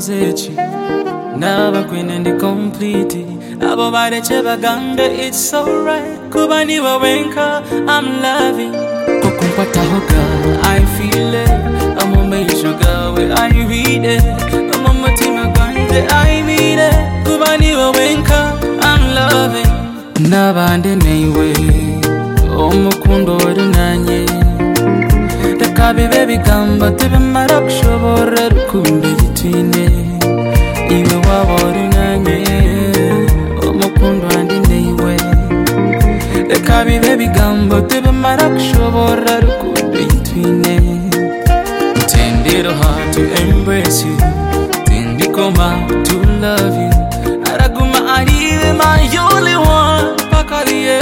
Wakozechi Naba kwene ndi complete Abo bareche baganda it's alright Kuba niwe wenka I'm loving Kukumpata hoga I feel it I'm a major girl where I read it I'm a mutima gande I mean it Kuba niwe wenka I'm loving Nabande neiwe Omukundo orunanye Kabibe bigamba tebimara kushobora rukundo gitwine Iwe waborunanye Omukundo andi neiwe Kabibe bigamba tebimara kushobora rukundo gitwine Ten little heart to embrace you Ten bikoma to love you Araguma ariwe my only one Pakaliye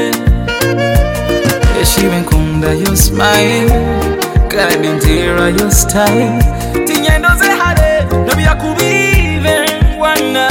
Yeshiwe nkunda your smile Kanindira your style Tinyendo zehare Nabi yakubive wana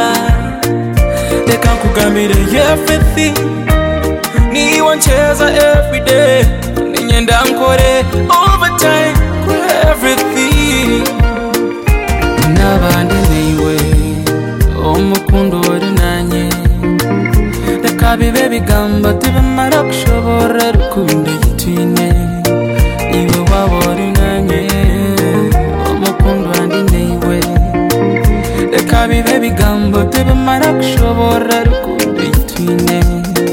Deka kugambire everything Ni wancheza everyday Ninyenda nkore overtime Kwa everything Nabande neiwe Omukundo orunanye Deka bibe bigamba tibimara kushobora rukundo gitwine Iwe waborunanye Omukundo andi neiwe Kabibe bigambo tebimara kushobora rukundo gitwine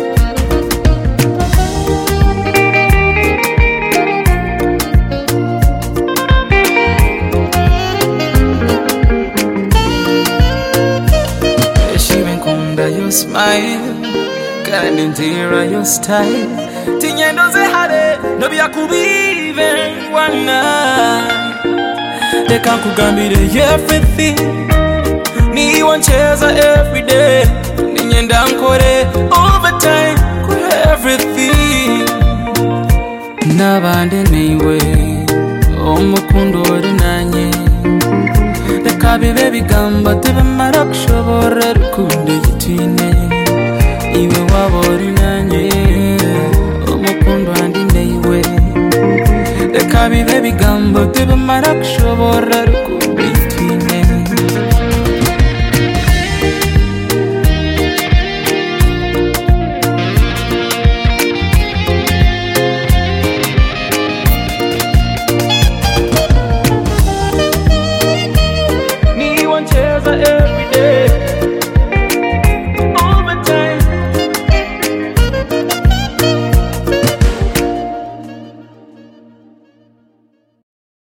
Yeshiwe nkunda your smile Kandi ndira your style Tinyendo zehare Nabi yakubive wana Deka kugambire everything Ni wancheza everyday Ninyenda nkore overtime Kwa everything Nabande neiwe Omukundo orunanye Deka bibe bigamba tebimara kushobora rukundo gitwine Iwe waborunanye Omukundo andi neiwe Kabibe bigambo tebimara kushobora